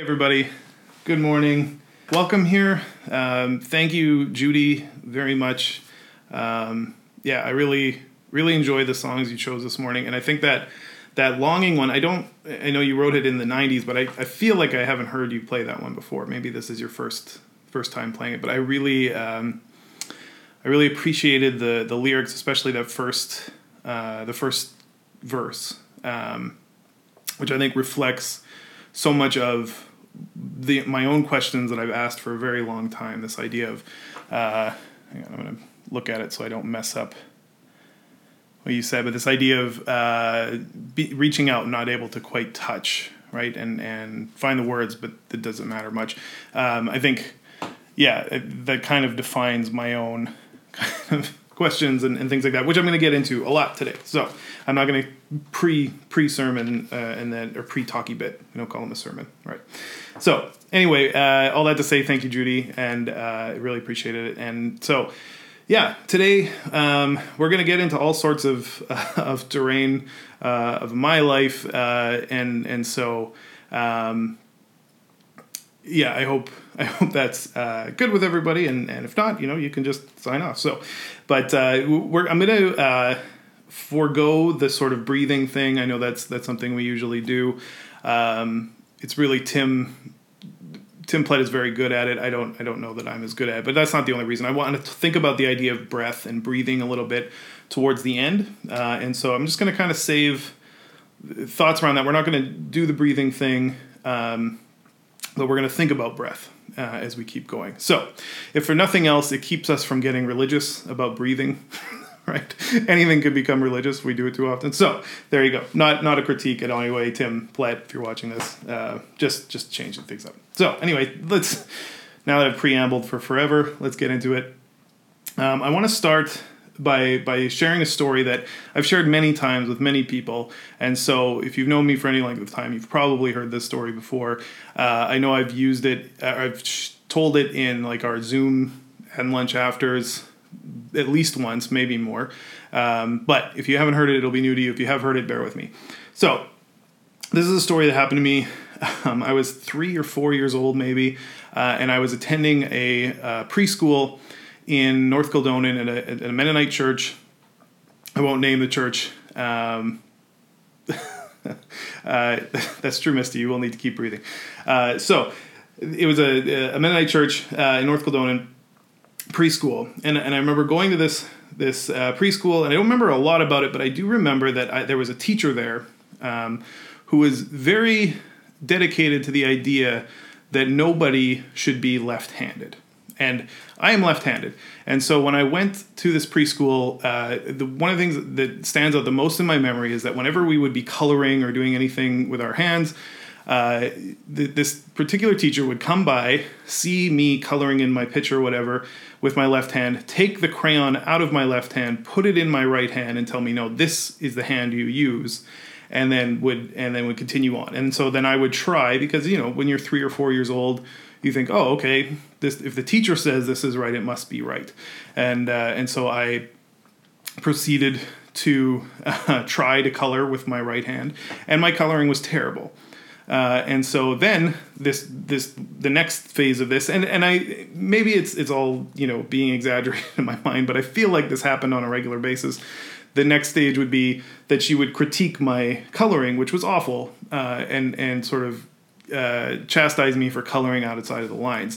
Hey everybody, good morning. Welcome here. Thank you, Judy, very much. I really enjoyed the songs you chose this morning, and I think that longing one, I know you wrote it in the 90s, but I feel like I haven't heard you play that one before. Maybe this is your first time playing it, but I really appreciated the lyrics, especially that the first verse, which I think reflects so much of my own questions that I've asked for a very long time. This idea of, hang on, I'm going to look at it so I don't mess up what you said, but this idea of reaching out and not able to quite touch, right, and find the words, but it doesn't matter much. I think, that kind of defines my own kind of questions and things like that, which I'm going to get into a lot today. So I'm not going to pre-sermon or pre-talky bit. I don't call them a sermon, right? So anyway, all that to say, thank you, Judy, and I really appreciated it. And so, today we're going to get into all sorts of terrain of my life, and so I hope that's good with everybody, and if not, you can just sign off. So, but I'm going to forego the sort of breathing thing. I know that's something we usually do. It's really Tim Plett is very good at it. I don't know that I'm as good at it, but that's not the only reason. I wanted to think about the idea of breath and breathing a little bit towards the end, and so I'm just going to kind of save thoughts around that. We're not going to do the breathing thing, but we're going to think about breath as we keep going. So, if for nothing else, it keeps us from getting religious about breathing. Right? Anything could become religious if we do it too often. So there you go. Not a critique at all. Anyway, Tim Plett, if you're watching this, just changing things up. So anyway, now that I've preambled for forever, let's get into it. I want to start by sharing a story that I've shared many times with many people. And so if you've known me for any length of time, you've probably heard this story before. I know I've used it. I've told it in like our Zoom and lunch afters at least once, maybe more. But if you haven't heard it, it'll be new to you. If you have heard it, bear with me. So this is a story that happened to me. I was 3 or 4 years old, maybe, and I was attending a preschool in North Kildonan at a Mennonite church. I won't name the church. That's true, Misty. You will need to keep breathing. So it was a Mennonite church in North Kildonan, preschool, and I remember going to this preschool, and I don't remember a lot about it, but I do remember that there was a teacher there who was very dedicated to the idea that nobody should be left-handed, and I am left-handed, and so when I went to this preschool, one of the things that stands out the most in my memory is that whenever we would be coloring or doing anything with our hands, this particular teacher would come by, see me coloring in my picture or whatever with my left hand, take the crayon out of my left hand, put it in my right hand, and tell me, no, this is the hand you use, and then would continue on. And so then I would try, because when you're 3 or 4 years old, you think, oh, okay, if the teacher says this is right, it must be right. And so I proceeded to try to color with my right hand, and my coloring was terrible. And so then the next phase of this, and I maybe it's all being exaggerated in my mind, but I feel like this happened on a regular basis. The next stage would be that she would critique my coloring, which was awful, and sort of chastise me for coloring outside of the lines,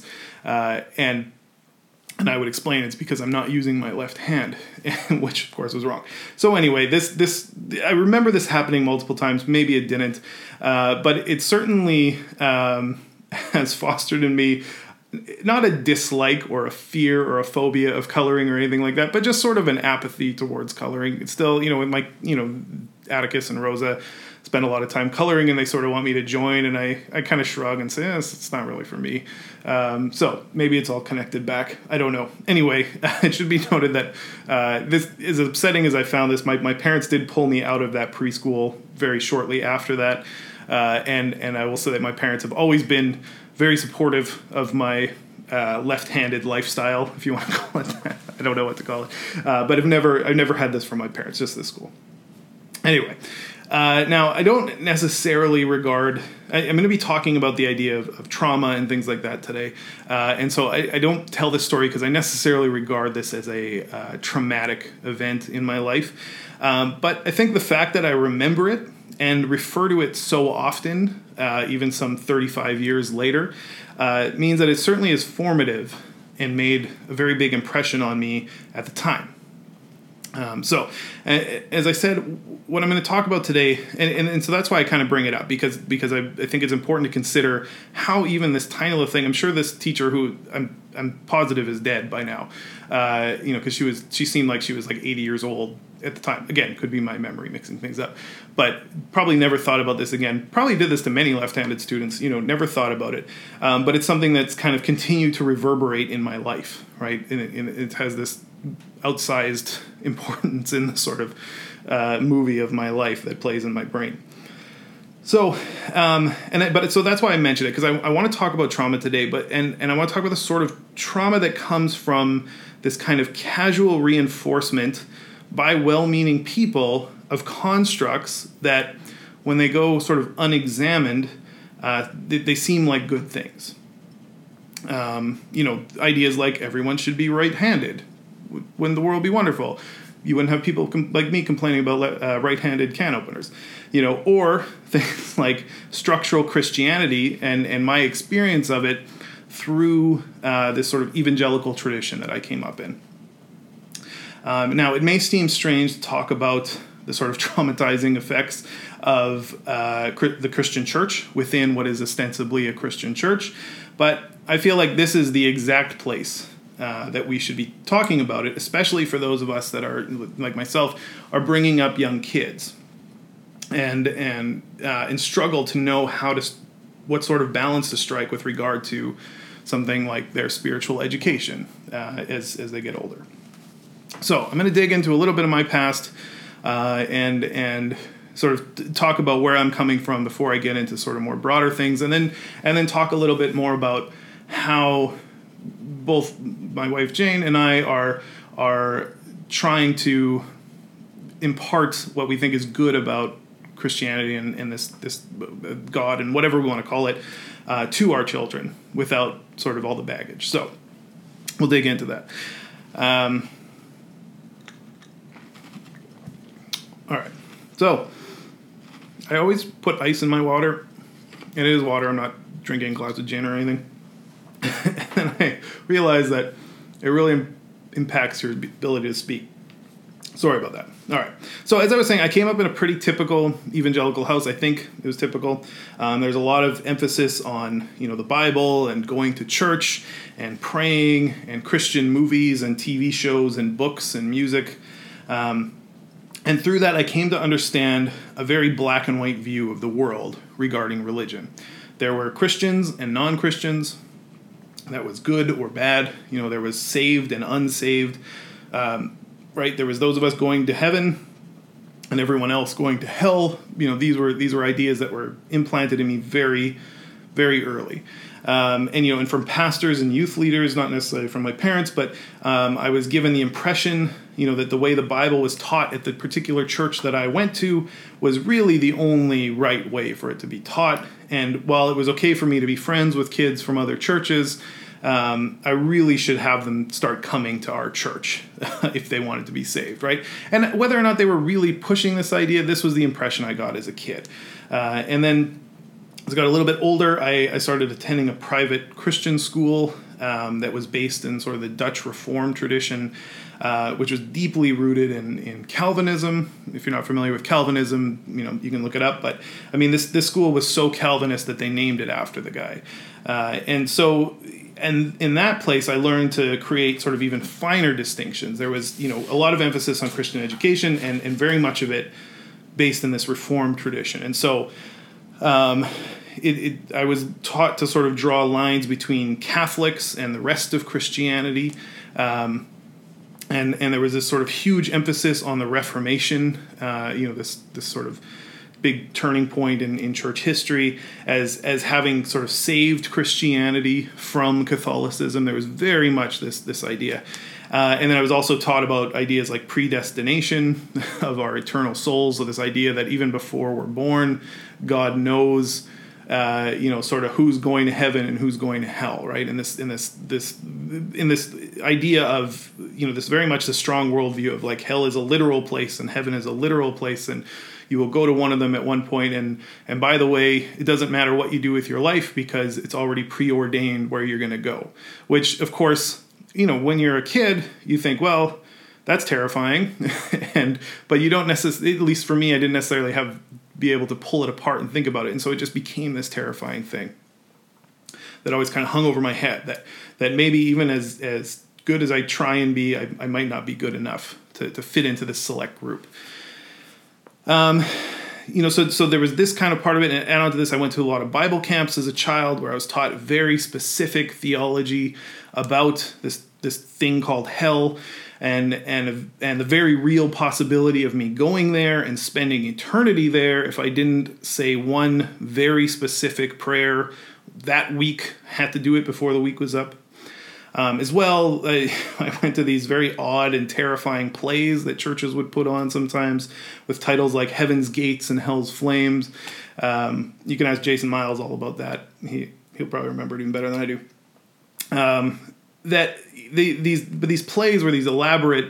and I would explain it's because I'm not using my left hand, which of course was wrong. So anyway, this I remember this happening multiple times. Maybe it didn't, but it certainly has fostered in me not a dislike or a fear or a phobia of coloring or anything like that, but just sort of an apathy towards coloring. It's still, with my, Atticus and Rosa spend a lot of time coloring, and they sort of want me to join, and I kind of shrug and say, it's not really for me. So maybe it's all connected back. I don't know. Anyway, it should be noted that this, as upsetting as I found this, my parents did pull me out of that preschool very shortly after that, and I will say that my parents have always been very supportive of my left-handed lifestyle, if you want to call it that. I don't know what to call it, but I've never had this from my parents, just this school. Anyway, Now, I don't necessarily regard... I'm going to be talking about the idea of trauma and things like that today. And so I don't tell this story because I necessarily regard this as a traumatic event in my life. But I think the fact that I remember it and refer to it so often, even some 35 years later, means that it certainly is formative and made a very big impression on me at the time. So, as I said, what I'm going to talk about today, and so that's why I kind of bring it up, because I think it's important to consider how even this tiny little thing, I'm sure this teacher who I'm positive is dead by now, because she seemed like she was like 80 years old at the time. Again, could be my memory mixing things up, but probably never thought about this again. Probably did this to many left-handed students, never thought about it. But it's something that's kind of continued to reverberate in my life, right? And it has this outsized importance in the sort of movie of my life that plays in my brain. So, so that's why I mentioned it, because I want to talk about trauma today, and I want to talk about the sort of trauma that comes from this kind of casual reinforcement by well-meaning people of constructs that, when they go sort of unexamined, they seem like good things. Ideas like everyone should be right-handed. Wouldn't the world be wonderful? You wouldn't have people like me complaining about right-handed can openers, or things like structural Christianity and my experience of it through this sort of evangelical tradition that I came up in. Now, it may seem strange to talk about the sort of traumatizing effects of the Christian church within what is ostensibly a Christian church, but I feel like this is the exact place that we should be talking about it, especially for those of us that are, like myself, are bringing up young kids and struggle to know what sort of balance to strike with regard to something like their spiritual education as they get older. So I'm going to dig into a little bit of my past and sort of talk about where I'm coming from before I get into sort of more broader things, and then talk a little bit more about how both my wife Jane and I are trying to impart what we think is good about Christianity and this God and whatever we want to call it to our children without sort of all the baggage. So we'll dig into that. All right. So I always put ice in my water. It is water. I'm not drinking a glass of gin or anything. And I realize that it really impacts your ability to speak. Sorry about that. All right. So as I was saying, I came up in a pretty typical evangelical house. I think it was typical. There's a lot of emphasis on, the Bible and going to church and praying and Christian movies and TV shows and books and music. And through that, I came to understand a very black and white view of the world regarding religion. There were Christians and non-Christians. That was good or bad. There was saved and unsaved. Right? There was those of us going to heaven and everyone else going to hell. These were ideas that were implanted in me very, very early. And from pastors and youth leaders, not necessarily from my parents, but I was given the impression, that the way the Bible was taught at the particular church that I went to was really the only right way for it to be taught. And while it was okay for me to be friends with kids from other churches, I really should have them start coming to our church if they wanted to be saved, right? And whether or not they were really pushing this idea, this was the impression I got as a kid. And then as I got a little bit older, I started attending a private Christian school that was based in sort of the Dutch Reformed tradition, which was deeply rooted in Calvinism. If you're not familiar with Calvinism, you can look it up. But I mean, this school was so Calvinist that they named it after the guy. And in that place, I learned to create sort of even finer distinctions. There was, a lot of emphasis on Christian education and very much of it based in this Reformed tradition. And so I was taught to sort of draw lines between Catholics and the rest of Christianity. And there was this sort of huge emphasis on the Reformation, this sort of big turning point in church history as having sort of saved Christianity from Catholicism. There was very much this idea. And then I was also taught about ideas like predestination of our eternal souls. So this idea that even before we're born, God knows, sort of who's going to heaven and who's going to hell, right? And this idea of, this very much the strong worldview of like hell is a literal place and heaven is a literal place, and you will go to one of them at one point. And by the way, it doesn't matter what you do with your life because it's already preordained where you're going to go. Which, of course, when you're a kid, you think, well, that's terrifying, but you don't necessarily. At least for me, I didn't necessarily be able to pull it apart and think about it, and so it just became this terrifying thing that always kind of hung over my head. That maybe even as good as I try and be, I might not be good enough to fit into this select group. So there was this kind of part of it, and add on to this, I went to a lot of Bible camps as a child where I was taught very specific theology about this thing called hell, and the very real possibility of me going there and spending eternity there if I didn't say one very specific prayer that week. Had to do it before the week was up. As well, I went to these very odd and terrifying plays that churches would put on sometimes with titles like Heaven's Gates and Hell's Flames. You can ask Jason Miles all about that. He'll probably remember it even better than I do. That these plays were these elaborate,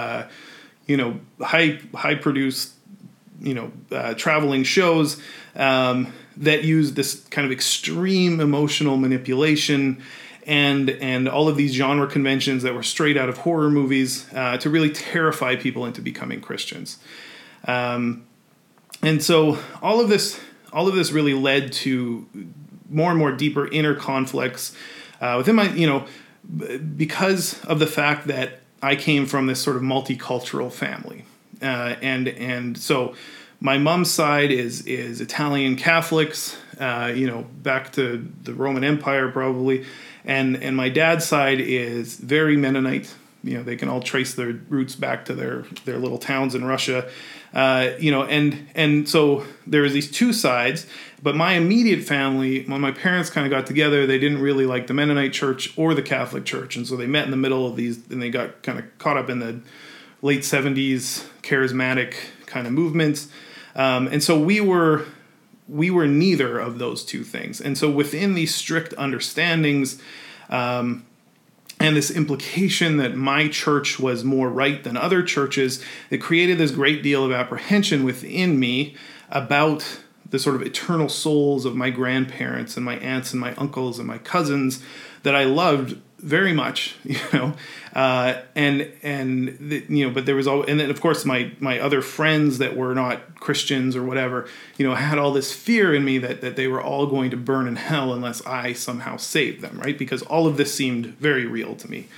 high produced, traveling shows that used this kind of extreme emotional manipulation and all of these genre conventions that were straight out of horror movies to really terrify people into becoming Christians. And so all of this really led to more and more deeper inner conflicts within my, because of the fact that I came from this sort of multicultural family. And so my mom's side is Italian Catholics, back to the Roman Empire probably. And my dad's side is very Mennonite. They can all trace their roots back to their little towns in Russia. And so there was these two sides, but my immediate family, when my parents kind of got together, they didn't really like the Mennonite church or the Catholic church. And so they met in the middle of these, and they got kind of caught up in the late 70s charismatic kind of movements. And so we were neither of those two things. And so within these strict understandings, and this implication that my church was more right than other churches, it created this great deal of apprehension within me about the sort of eternal souls of my grandparents and my aunts and my uncles and my cousins that I loved very much, but there was and then of course my other friends that were not Christians or whatever, had all this fear in me that they were all going to burn in hell unless I somehow saved them, right? Because all of this seemed very real to me.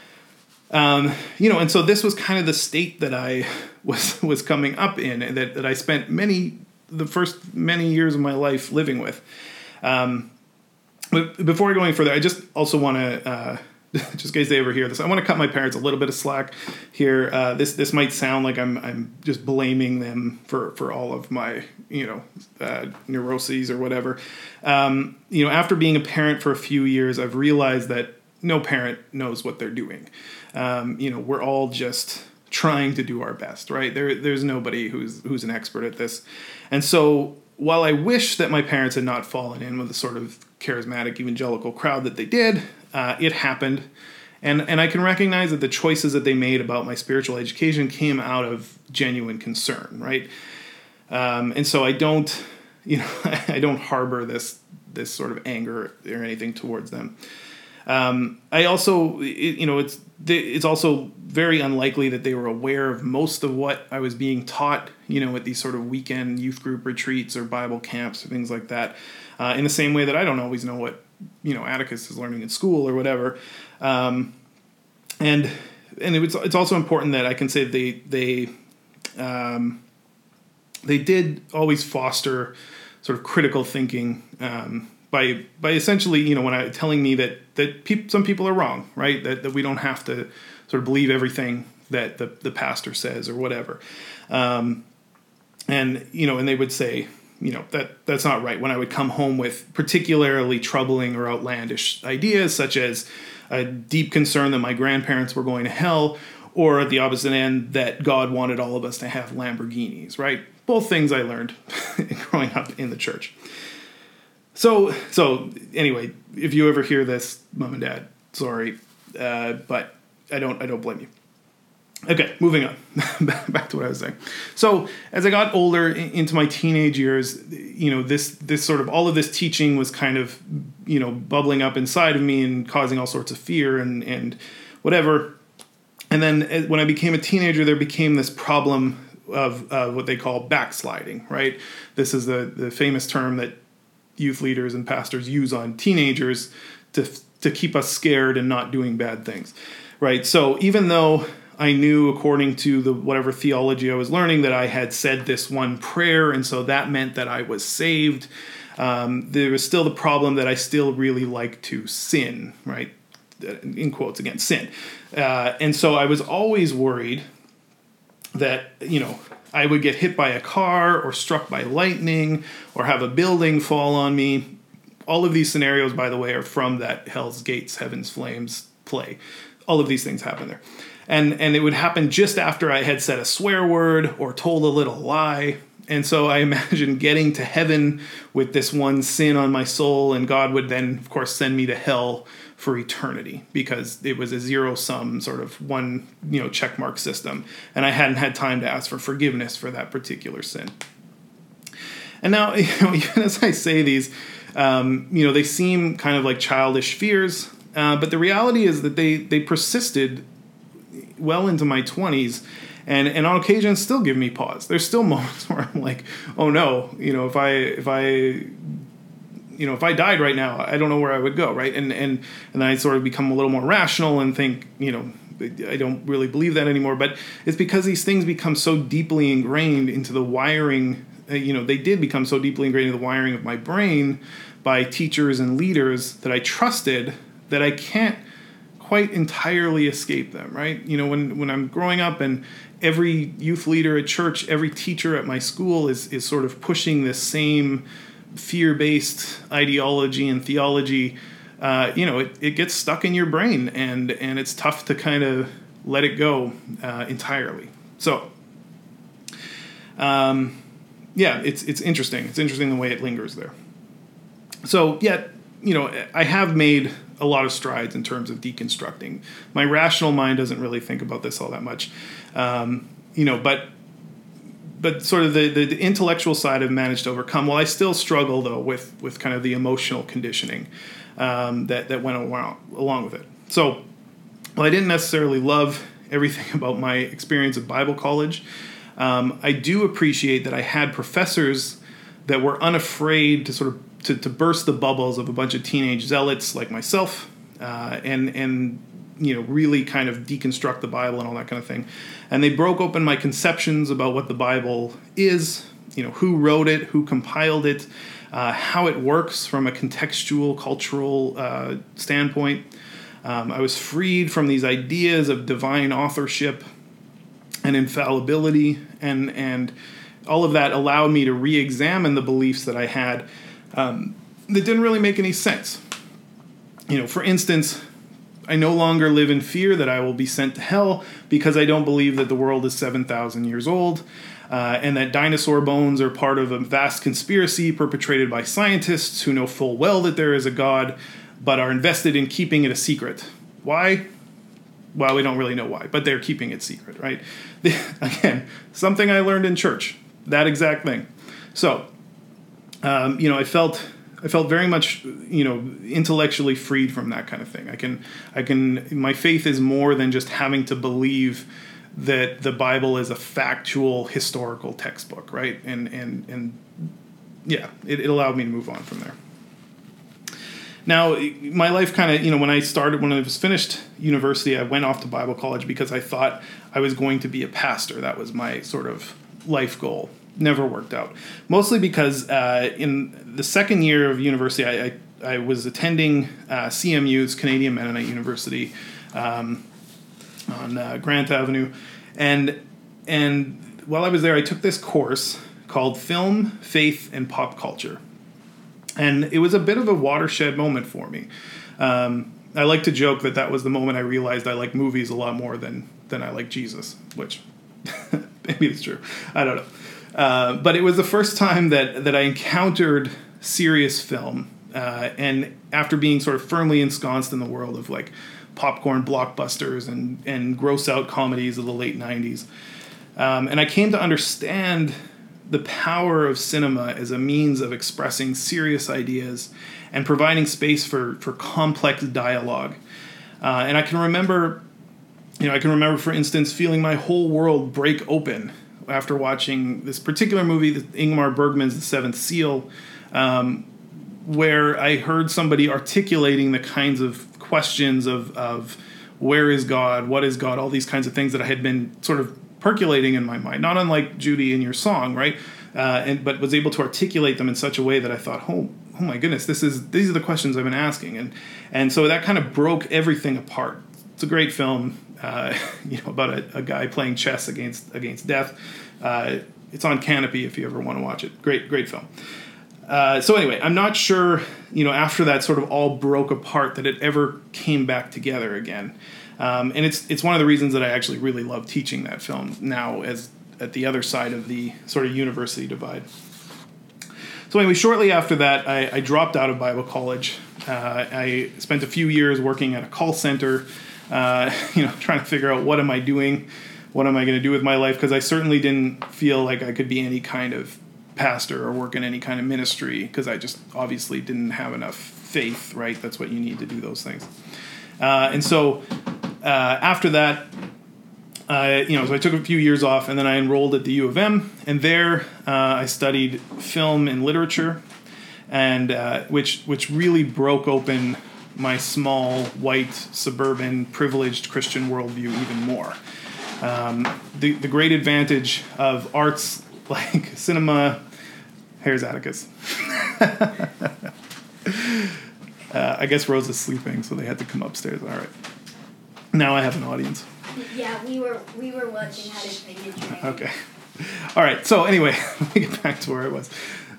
And so this was kind of the state that I was coming up in, and that I spent the first many years of my life living with. But before going further, I just also want to, just in case they ever hear this, I want to cut my parents a little bit of slack here. This might sound like I'm just blaming them for all of my, neuroses or whatever. After being a parent for a few years, I've realized that no parent knows what they're doing. We're all just trying to do our best, right? There's nobody who's an expert at this. And so while I wish that my parents had not fallen in with the sort of charismatic evangelical crowd that they did, it happened. And I can recognize that the choices that they made about my spiritual education came out of genuine concern, right? And so I don't, I don't harbor this sort of anger or anything towards them. I also, it's also very unlikely that they were aware of most of what I was being taught, at these sort of weekend youth group retreats or Bible camps or things like that. In the same way that I don't always know what, Atticus is learning in school or whatever. And it's also important that I can say that they did always foster sort of critical thinking, by essentially, when telling me that some people are wrong, right? That we don't have to sort of believe everything that the pastor says or whatever. And they would say, that's not right. When I would come home with particularly troubling or outlandish ideas, such as, a deep concern that my grandparents were going to hell, or at the opposite end, that God wanted all of us to have Lamborghinis, right? Both things I learned growing up in the church. So anyway, if you ever hear this, Mom and Dad, sorry, but I don't blame you. Okay, moving on. Back to what I was saying. So as I got older into my teenage years, this sort of, all of this teaching was kind of, bubbling up inside of me and causing all sorts of fear and whatever. And then when I became a teenager, there became this problem of what they call backsliding, right? This is the famous term that youth leaders and pastors use on teenagers to keep us scared and not doing bad things, right? So even though I knew, according to the whatever theology I was learning, that I had said this one prayer, and so that meant that I was saved, there was still the problem that I still really like to sin, right? In quotes again, sin. And so I was always worried that, I would get hit by a car or struck by lightning or have a building fall on me. All of these scenarios, by the way, are from that Hell's Gates, Heaven's Flames play. All of these things happen there. And it would happen just after I had said a swear word or told a little lie. And so I imagined getting to heaven with this one sin on my soul, and God would then, of course, send me to hell for eternity, because it was a zero-sum sort of one, checkmark system, and I hadn't had time to ask for forgiveness for that particular sin. And now, even as I say these, they seem kind of like childish fears, but the reality is that they persisted well into my 20s, and on occasion still give me pause. There's still moments where I'm like, oh no, if I died right now, I don't know where I would go, right? And then I sort of become a little more rational and think, I don't really believe that anymore. But it's because these things become so deeply ingrained into the wiring, they did become so deeply ingrained into the wiring of my brain by teachers and leaders that I trusted, that I can't quite entirely escape them, right? When I'm growing up and every youth leader at church, every teacher at my school is sort of pushing this same fear-based ideology and theology, it gets stuck in your brain, and it's tough to kind of let it go entirely. So, it's interesting. It's interesting the way it lingers there. So, I have made a lot of strides in terms of deconstructing. My rational mind doesn't really think about this all that much, but sort of the intellectual side I've managed to overcome. Well, I still struggle, though, with kind of the emotional conditioning that went along with it. So, while I didn't necessarily love everything about my experience at Bible college, I do appreciate that I had professors that were unafraid to sort of to burst the bubbles of a bunch of teenage zealots like myself, and really kind of deconstruct the Bible and all that kind of thing. And they broke open my conceptions about what the Bible is, who wrote it, who compiled it, how it works from a contextual, cultural standpoint. I was freed from these ideas of divine authorship and infallibility, and all of that allowed me to re-examine the beliefs that I had that didn't really make any sense. For instance, I no longer live in fear that I will be sent to hell because I don't believe that the world is 7,000 years old, and that dinosaur bones are part of a vast conspiracy perpetrated by scientists who know full well that there is a God, but are invested in keeping it a secret. Why? Well, we don't really know why, but they're keeping it secret, right? Again, something I learned in church, that exact thing. So, I felt very much, intellectually freed from that kind of thing. I can, my faith is more than just having to believe that the Bible is a factual historical textbook, right? And it allowed me to move on from there. Now, my life kind of, when I was finished university, I went off to Bible college because I thought I was going to be a pastor. That was my sort of life goal. Never worked out. Mostly because in the second year of university, I was attending CMU's, Canadian Mennonite University, on Grant Avenue. And while I was there, I took this course called Film, Faith, and Pop Culture. And it was a bit of a watershed moment for me. I like to joke that was the moment I realized I like movies a lot more than I like Jesus, which maybe it's true. I don't know. But it was the first time that I encountered serious film. And after being sort of firmly ensconced in the world of like popcorn blockbusters and gross out comedies of the late 90s. And I came to understand the power of cinema as a means of expressing serious ideas and providing space for complex dialogue. And I can remember, for instance, feeling my whole world break open after watching this particular movie, Ingmar Bergman's The Seventh Seal, where I heard somebody articulating the kinds of questions of where is God, what is God, all these kinds of things that I had been sort of percolating in my mind, not unlike Judy in your song, right? But was able to articulate them in such a way that I thought, oh my goodness, these are the questions I've been asking, and so that kind of broke everything apart. It's a great film, about a guy playing chess against death. It's on Canopy if you ever want to watch it. Great film. So anyway, I'm not sure, after that sort of all broke apart, that it ever came back together again. And it's one of the reasons that I actually really love teaching that film now, as at the other side of the sort of university divide. So anyway, shortly after that, I dropped out of Bible college. I spent a few years working at a call center, trying to figure out what am I doing, what am I going to do with my life, because I certainly didn't feel like I could be any kind of pastor or work in any kind of ministry, because I just obviously didn't have enough faith, right? That's what you need to do those things. And so after that, so I took a few years off, and then I enrolled at the U of M, and there I studied film and literature, and which really broke open my small, white, suburban, privileged Christian worldview even more. The great advantage of arts like cinema. Here's Atticus. I guess Rose is sleeping, so they had to come upstairs. All right. Now I have an audience. Yeah, we were watching how to play the dragon. Okay. All right. So anyway, let me get back to where I was.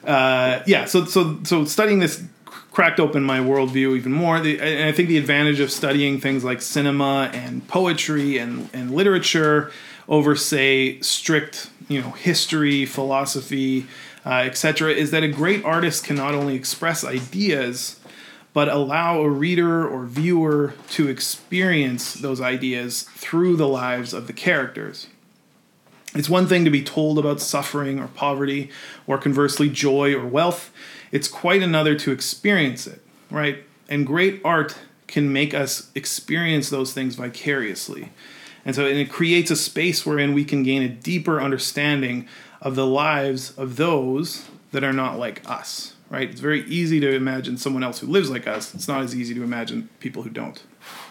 So studying this cracked open my worldview even more. And I think the advantage of studying things like cinema and poetry and literature over, say, strict, history, philosophy, etc., is that a great artist can not only express ideas, but allow a reader or viewer to experience those ideas through the lives of the characters. It's one thing to be told about suffering or poverty, or conversely joy or wealth. It's quite another to experience it, right? And great art can make us experience those things vicariously. And it creates a space wherein we can gain a deeper understanding of the lives of those that are not like us, right? It's very easy to imagine someone else who lives like us. It's not as easy to imagine people who don't.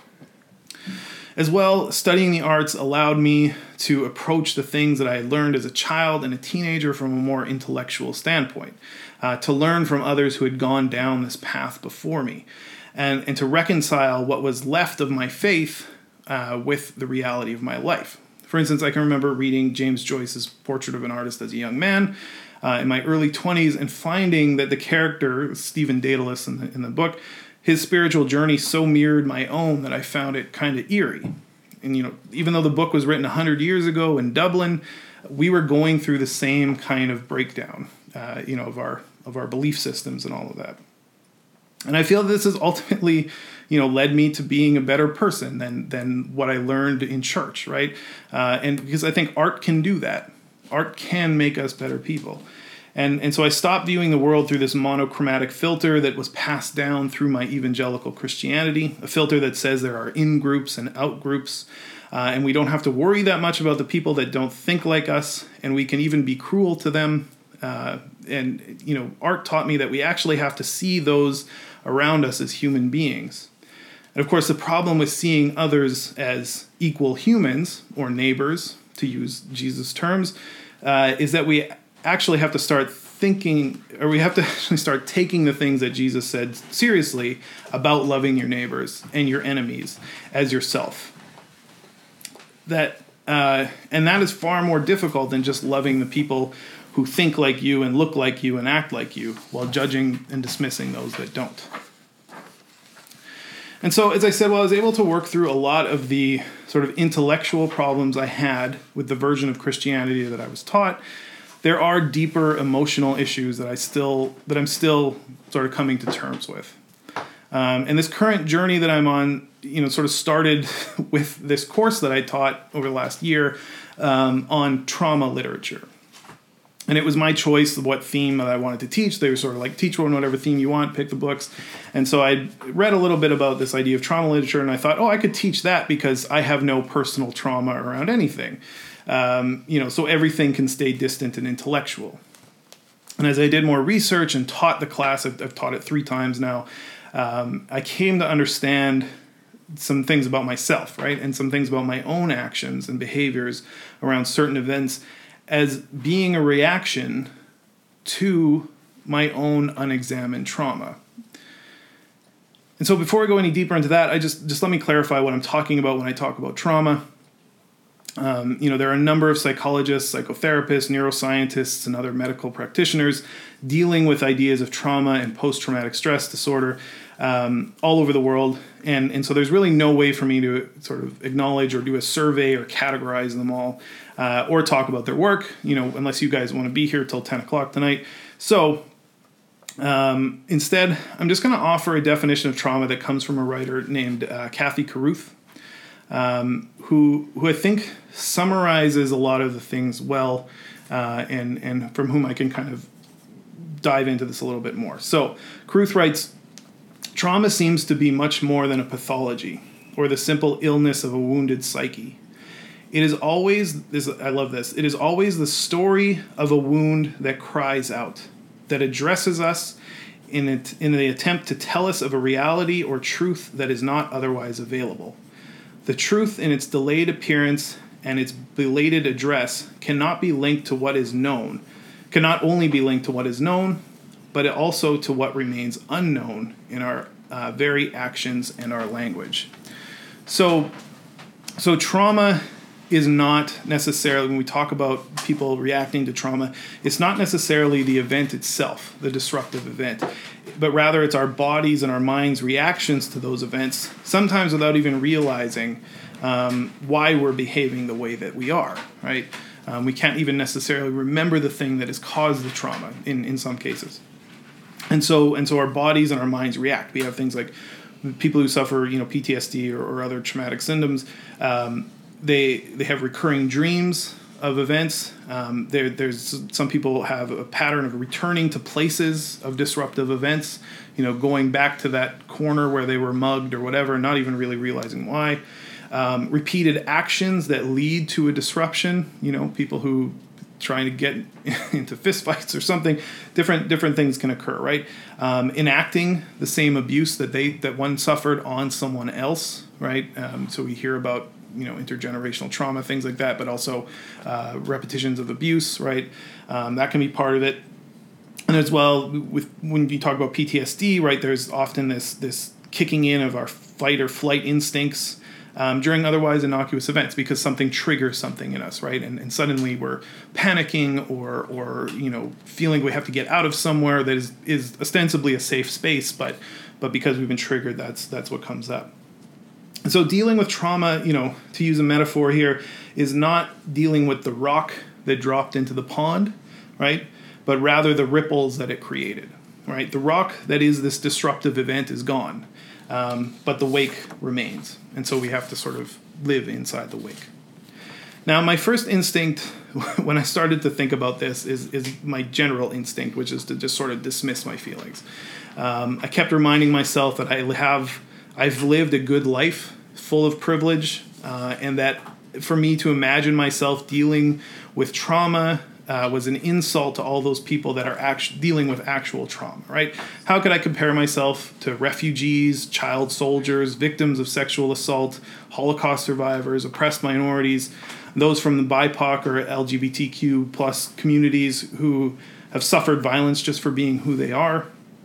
As well, studying the arts allowed me to approach the things that I had learned as a child and a teenager from a more intellectual standpoint, to learn from others who had gone down this path before me, and to reconcile what was left of my faith with the reality of my life. For instance, I can remember reading James Joyce's Portrait of an Artist as a Young Man in my early 20s, and finding that the character, Stephen Dedalus in the book, his spiritual journey so mirrored my own that I found it kind of eerie. And, even though the book was written 100 years ago in Dublin, we were going through the same kind of breakdown, of our belief systems and all of that. And I feel this has ultimately, led me to being a better person than what I learned in church, right? And because I think art can do that. Art can make us better people. And so I stopped viewing the world through this monochromatic filter that was passed down through my evangelical Christianity, a filter that says there are in-groups and out-groups, and we don't have to worry that much about the people that don't think like us, and we can even be cruel to them. And art taught me that we actually have to see those around us as human beings. And of course, the problem with seeing others as equal humans, or neighbors, to use Jesus' terms, is that we actually have to start thinking, or we have to actually start taking the things that Jesus said seriously about loving your neighbors and your enemies as yourself. And that is far more difficult than just loving the people who think like you and look like you and act like you, while judging and dismissing those that don't. And so, as I said, I was able to work through a lot of the sort of intellectual problems I had with the version of Christianity that I was taught. There are deeper emotional issues that I'm still sort of coming to terms with. And this current journey that I'm on, sort of started with this course that I taught over the last year on trauma literature. And it was my choice of what theme that I wanted to teach. They were sort of like, teach one whatever theme you want, pick the books. And so I read a little bit about this idea of trauma literature, and I thought, I could teach that because I have no personal trauma around anything. So everything can stay distant and intellectual. And as I did more research and taught the class, I've taught it 3 times now, I came to understand some things about myself, right? And some things about my own actions and behaviors around certain events as being a reaction to my own unexamined trauma. And so before I go any deeper into that, I just let me clarify what I'm talking about when I talk about trauma. There are a number of psychologists, psychotherapists, neuroscientists, and other medical practitioners dealing with ideas of trauma and post-traumatic stress disorder all over the world. And so there's really no way for me to sort of acknowledge or do a survey or categorize them all or talk about their work, unless you guys want to be here till 10 o'clock tonight. So instead, I'm just going to offer a definition of trauma that comes from a writer named Kathy Carruth, who I think summarizes a lot of the things well, and from whom I can kind of dive into this a little bit more. So Carruth writes, trauma seems to be much more than a pathology or the simple illness of a wounded psyche. It is always, I love this, it is always the story of a wound that cries out, that addresses us in the attempt to tell us of a reality or truth that is not otherwise available. The truth in its delayed appearance and its belated address cannot only be linked to what is known, but also to what remains unknown in our very actions and our language. So trauma is not necessarily, when we talk about people reacting to trauma, it's not necessarily the event itself, the disruptive event, but rather it's our bodies and our minds' reactions to those events, sometimes without even realizing why we're behaving the way that we are, right? We can't even necessarily remember the thing that has caused the trauma in some cases. And so our bodies and our minds react. We have things like people who suffer, PTSD or other traumatic symptoms. They have recurring dreams of events. There's some people have a pattern of returning to places of disruptive events, going back to that corner where they were mugged or whatever, not even really realizing why. Repeated actions that lead to a disruption, people who trying to get into fistfights or something, different things can occur, right? Enacting the same abuse that one suffered on someone else, right? So we hear about intergenerational trauma, things like that, but also repetitions of abuse, right? That can be part of it. And as well, when you talk about PTSD, right, there's often this kicking in of our fight or flight instincts during otherwise innocuous events because something triggers something in us, right? And suddenly we're panicking or feeling we have to get out of somewhere that is ostensibly a safe space, but because we've been triggered, that's what comes up. And so dealing with trauma, to use a metaphor here, is not dealing with the rock that dropped into the pond, right? But rather the ripples that it created, right? The rock that is this disruptive event is gone, but the wake remains. And so we have to sort of live inside the wake. Now, my first instinct when I started to think about this is my general instinct, which is to just sort of dismiss my feelings. I kept reminding myself that I've lived a good life full of privilege, and that for me to imagine myself dealing with trauma was an insult to all those people that are dealing with actual trauma, right? How could I compare myself to refugees, child soldiers, victims of sexual assault, Holocaust survivors, oppressed minorities, those from the BIPOC or LGBTQ plus communities who have suffered violence just for being who they are,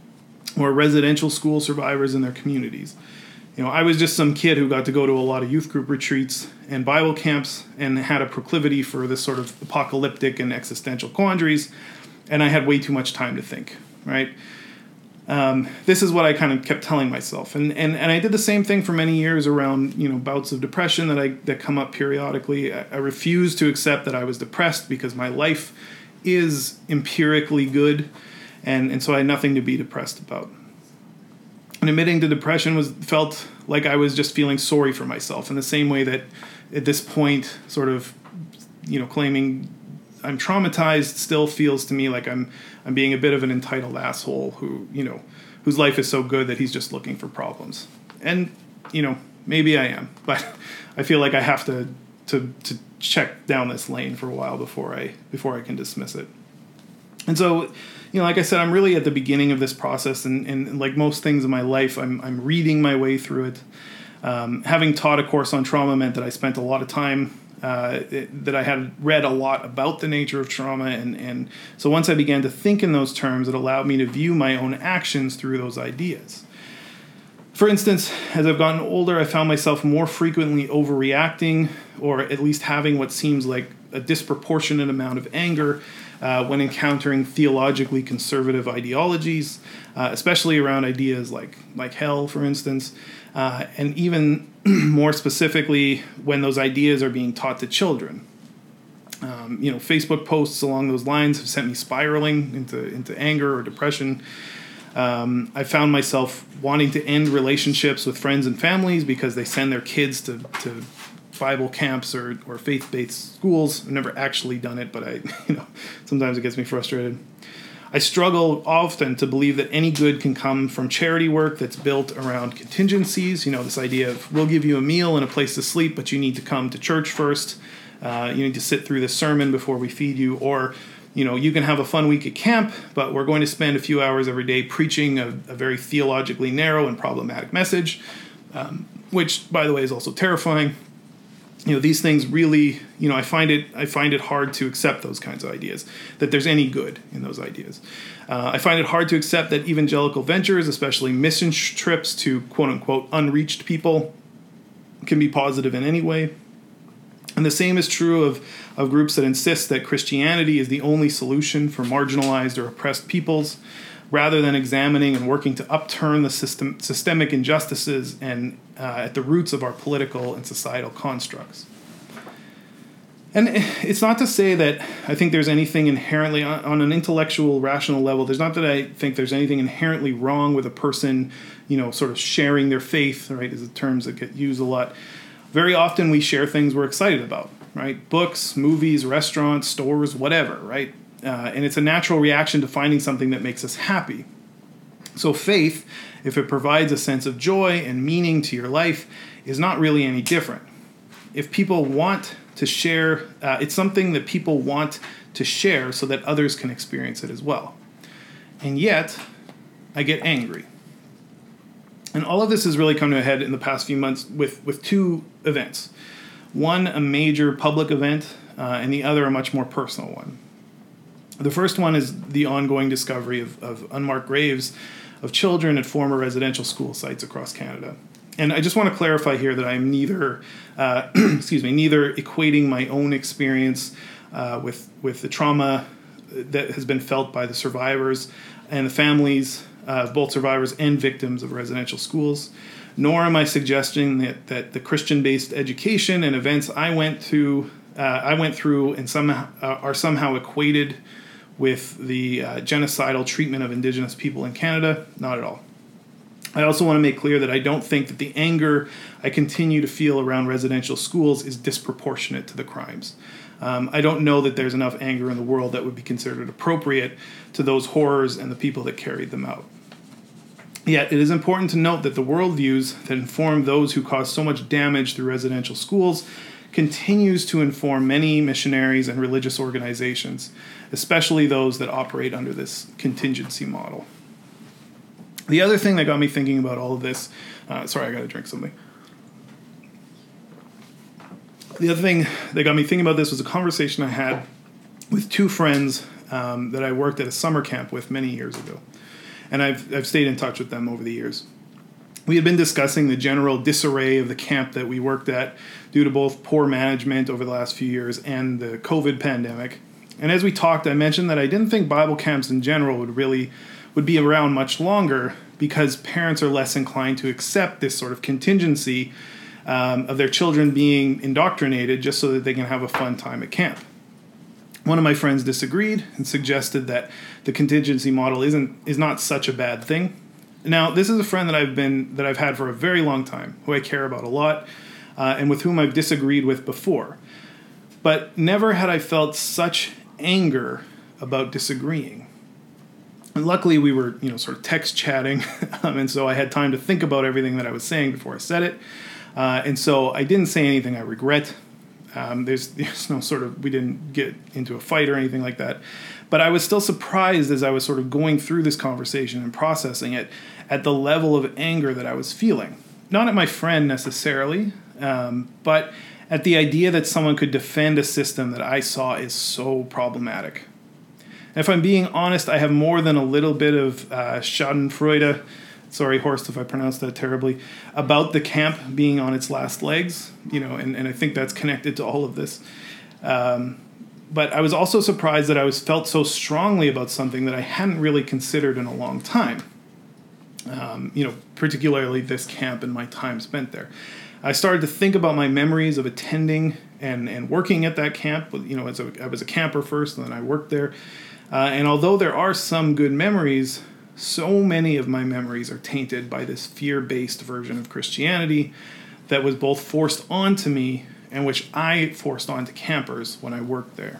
or residential school survivors in their communities? I was just some kid who got to go to a lot of youth group retreats and Bible camps and had a proclivity for this sort of apocalyptic and existential quandaries, and I had way too much time to think, right? this is what I kind of kept telling myself. And I did the same thing for many years around, bouts of depression that come up periodically. I refused to accept that I was depressed because my life is empirically good. And so I had nothing to be depressed about. And admitting to depression felt like I was just feeling sorry for myself in the same way that at this point, sort of, claiming I'm traumatized still feels to me like I'm being a bit of an entitled asshole whose life is so good that he's just looking for problems. And, maybe I am, but I feel like I have to check down this lane for a while before I can dismiss it. And so, like I said, I'm really at the beginning of this process, and like most things in my life, I'm reading my way through it. Having taught a course on trauma meant that I spent a lot of time that I had read a lot about the nature of trauma, and so once I began to think in those terms, it allowed me to view my own actions through those ideas. For instance, as I've gotten older, I found myself more frequently overreacting, or at least having what seems like a disproportionate amount of anger when encountering theologically conservative ideologies, especially around ideas like hell, for instance, and even more specifically when those ideas are being taught to children. Facebook posts along those lines have sent me spiraling into anger or depression. I found myself wanting to end relationships with friends and families because they send their kids to Bible camps or faith-based schools. I've never actually done it, but sometimes it gets me frustrated. I struggle often to believe that any good can come from charity work that's built around contingencies. This idea of we'll give you a meal and a place to sleep, but you need to come to church first. You need to sit through the sermon before we feed you. Or, you can have a fun week at camp, but we're going to spend a few hours every day preaching a very theologically narrow and problematic message, which, by the way, is also terrifying. These things really, I find it hard to accept those kinds of ideas, that there's any good in those ideas. I find it hard to accept that evangelical ventures, especially mission trips to quote-unquote unreached people, can be positive in any way. And the same is true of groups that insist that Christianity is the only solution for marginalized or oppressed peoples, rather than examining and working to upturn the systemic injustices and at the roots of our political and societal constructs. And it's not to say that I think there's anything inherently, on an intellectual, rational level, there's not that I think there's anything inherently wrong with a person, sort of sharing their faith, right, is the terms that get used a lot. Very often we share things we're excited about, right? Books, movies, restaurants, stores, whatever, right? And it's a natural reaction to finding something that makes us happy. So faith, if it provides a sense of joy and meaning to your life, is not really any different. If people want to share, it's something that people want to share so that others can experience it as well. And yet, I get angry. And all of this has really come to a head in the past few months with two events. One, a major public event, and the other, a much more personal one. The first one is the ongoing discovery of unmarked graves of children at former residential school sites across Canada. And I just want to clarify here that I'm neither equating my own experience with the trauma that has been felt by the survivors and the families of both survivors and victims of residential schools, nor am I suggesting that the Christian-based education and events I went through and are somehow equated with the genocidal treatment of Indigenous people in Canada. Not at all. I also want to make clear that I don't think that the anger I continue to feel around residential schools is disproportionate to the crimes. I don't know that there's enough anger in the world that would be considered appropriate to those horrors and the people that carried them out. Yet, it is important to note that the worldviews that inform those who cause so much damage through residential schools continues to inform many missionaries and religious organizations, especially those that operate under this contingency model. The other thing that got me thinking about all of this, sorry, I gotta drink something. The other thing that got me thinking about this was a conversation I had with two friends that I worked at a summer camp with many years ago. And I've stayed in touch with them over the years. We had been discussing the general disarray of the camp that we worked at due to both poor management over the last few years and the COVID pandemic. And as we talked, I mentioned that I didn't think Bible camps in general would really would be around much longer because parents are less inclined to accept this sort of contingency of their children being indoctrinated just so that they can have a fun time at camp. One of my friends disagreed and suggested that the contingency model is not such a bad thing. Now, this is a friend that I've had for a very long time, who I care about a lot, and with whom I've disagreed with before. But never had I felt such anger about disagreeing. And luckily, we were, sort of text chatting, and so I had time to think about everything that I was saying before I said it. And so I didn't say anything I regret. There's no sort of, we didn't get into a fight or anything like that. But I was still surprised as I was sort of going through this conversation and processing it at the level of anger that I was feeling. Not at my friend necessarily, but at the idea that someone could defend a system that I saw as so problematic. And if I'm being honest, I have more than a little bit of schadenfreude, sorry, Horst, if I pronounced that terribly, about the camp being on its last legs, and I think that's connected to all of this. But I was also surprised that I felt so strongly about something that I hadn't really considered in a long time. Particularly this camp and my time spent there. I started to think about my memories of attending and working at that camp. I was a camper first, and then I worked there. And although there are some good memories, so many of my memories are tainted by this fear-based version of Christianity that was both forced onto me and which I forced onto campers when I worked there.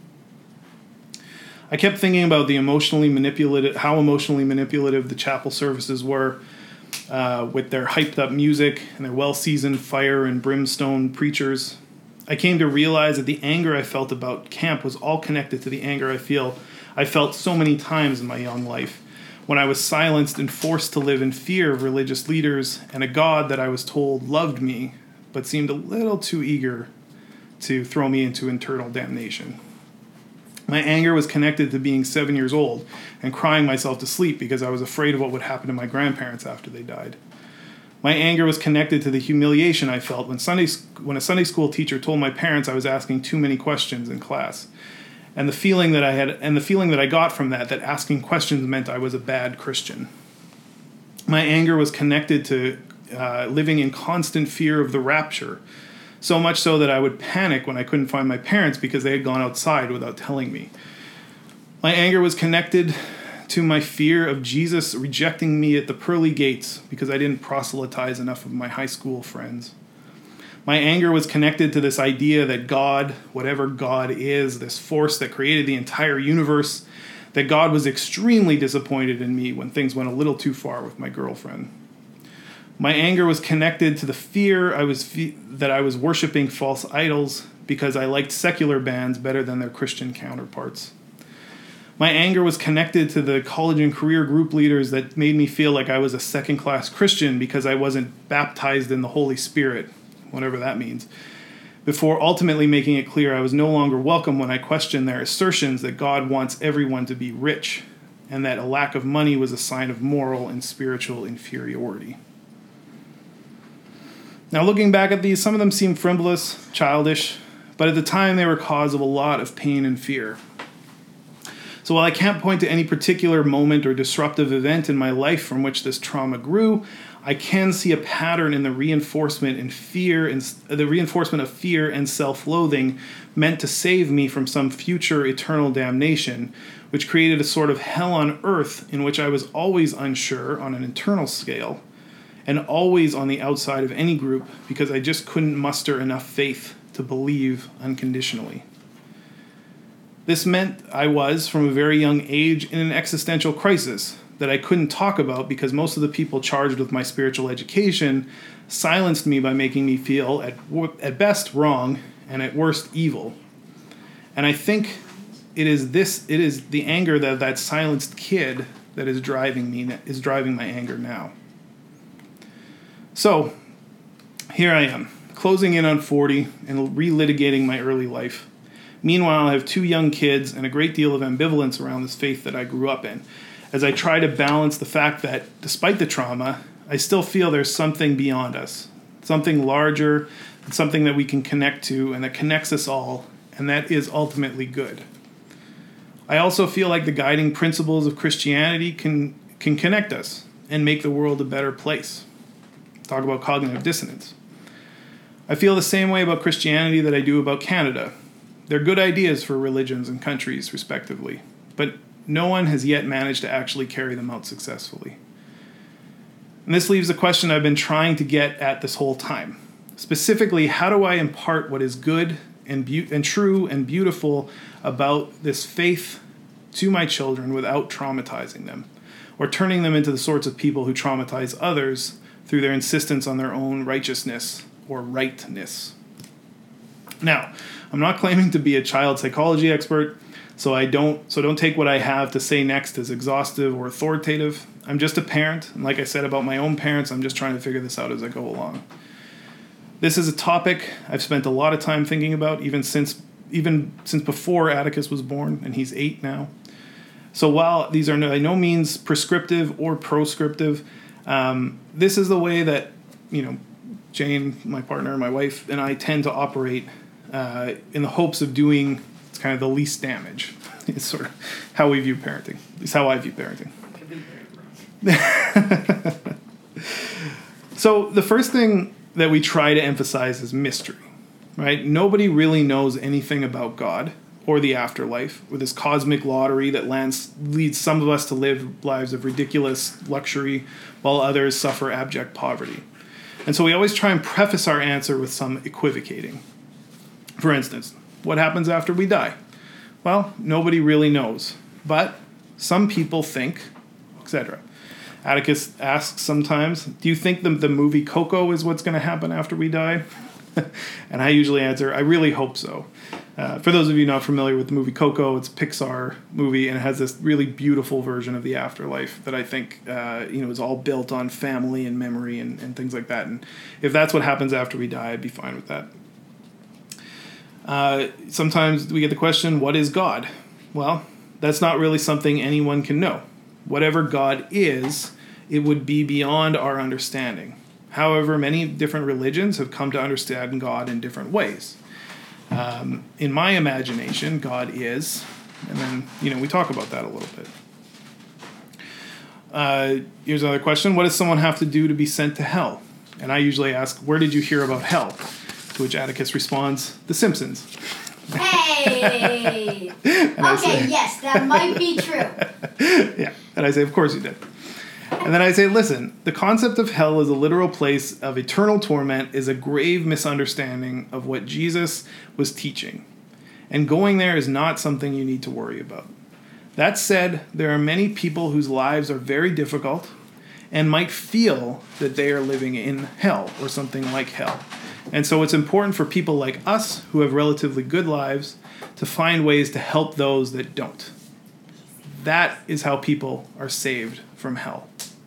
I kept thinking about how emotionally manipulative the chapel services were, with their hyped-up music and their well-seasoned fire and brimstone preachers. I came to realize that the anger I felt about camp was all connected to the anger I felt so many times in my young life, when I was silenced and forced to live in fear of religious leaders and a God that I was told loved me, but seemed a little too eager to throw me into eternal damnation. My anger was connected to being 7 years old and crying myself to sleep because I was afraid of what would happen to my grandparents after they died. My anger was connected to the humiliation I felt when a Sunday school teacher told my parents I was asking too many questions in class, and the feeling that I got from that asking questions meant I was a bad Christian. My anger was connected to living in constant fear of the rapture, so much so that I would panic when I couldn't find my parents because they had gone outside without telling me. My anger was connected to my fear of Jesus rejecting me at the pearly gates because I didn't proselytize enough of my high school friends. My anger was connected to this idea that God, whatever God is, this force that created the entire universe, that God was extremely disappointed in me when things went a little too far with my girlfriend. My anger was connected to the fear that I was worshiping false idols because I liked secular bands better than their Christian counterparts. My anger was connected to the college and career group leaders that made me feel like I was a second-class Christian because I wasn't baptized in the Holy Spirit, whatever that means, before ultimately making it clear I was no longer welcome when I questioned their assertions that God wants everyone to be rich and that a lack of money was a sign of moral and spiritual inferiority. Now, looking back at these, some of them seem frivolous, childish, but at the time they were cause of a lot of pain and fear. So while I can't point to any particular moment or disruptive event in my life from which this trauma grew, I can see a pattern in the reinforcement of fear and self-loathing meant to save me from some future eternal damnation, which created a sort of hell on earth in which I was always unsure on an internal scale, and always on the outside of any group because I just couldn't muster enough faith to believe unconditionally. This meant I was, from a very young age, in an existential crisis that I couldn't talk about because most of the people charged with my spiritual education silenced me by making me feel, at best, wrong, and at worst, evil. And I think it is the anger that silenced kid that is driving my anger now. So, here I am, closing in on 40 and relitigating my early life. Meanwhile, I have 2 young kids and a great deal of ambivalence around this faith that I grew up in, as I try to balance the fact that, despite the trauma, I still feel there's something beyond us, something larger, something that we can connect to and that connects us all, and that is ultimately good. I also feel like the guiding principles of Christianity can connect us and make the world a better place. Talk about cognitive dissonance. I feel the same way about Christianity that I do about Canada. They're good ideas for religions and countries, respectively, but no one has yet managed to actually carry them out successfully. And this leaves a question I've been trying to get at this whole time. Specifically, how do I impart what is good and true and beautiful about this faith to my children without traumatizing them, or turning them into the sorts of people who traumatize others through their insistence on their own righteousness or rightness? Now, I'm not claiming to be a child psychology expert, so don't take what I have to say next as exhaustive or authoritative. I'm just a parent, and like I said about my own parents, I'm just trying to figure this out as I go along. This is a topic I've spent a lot of time thinking about, even since before Atticus was born, and he's 8 now. So while these are by no means prescriptive or proscriptive, this is the way that, Jane, my partner, my wife, and I tend to operate in the hopes of doing kind of the least damage. It's sort of how we view parenting. It's how I view parenting. So the first thing that we try to emphasize is mystery, right? Nobody really knows anything about God or the afterlife, or this cosmic lottery that leads some of us to live lives of ridiculous luxury while others suffer abject poverty. And so we always try and preface our answer with some equivocating. For instance, what happens after we die? Well, nobody really knows, but some people think, etc. Atticus asks sometimes, do you think the movie Coco is what's going to happen after we die? And I usually answer, I really hope so. For those of you not familiar with the movie Coco, it's a Pixar movie, and it has this really beautiful version of the afterlife that I think is all built on family and memory and things like that. And if that's what happens after we die, I'd be fine with that. Sometimes we get the question, what is God? Well, that's not really something anyone can know. Whatever God is, it would be beyond our understanding. However, many different religions have come to understand God in different ways. In my imagination, God is, and then, we talk about that a little bit. Here's another question. What does someone have to do to be sent to hell? And I usually ask, where did you hear about hell? To which Atticus responds, The Simpsons. Hey! Okay, yes, that might be true. Yeah, and I say, of course you did. And then I say, listen, the concept of hell as a literal place of eternal torment is a grave misunderstanding of what Jesus was teaching. And going there is not something you need to worry about. That said, there are many people whose lives are very difficult and might feel that they are living in hell or something like hell. And so it's important for people like us who have relatively good lives to find ways to help those that don't. That is how people are saved from hell.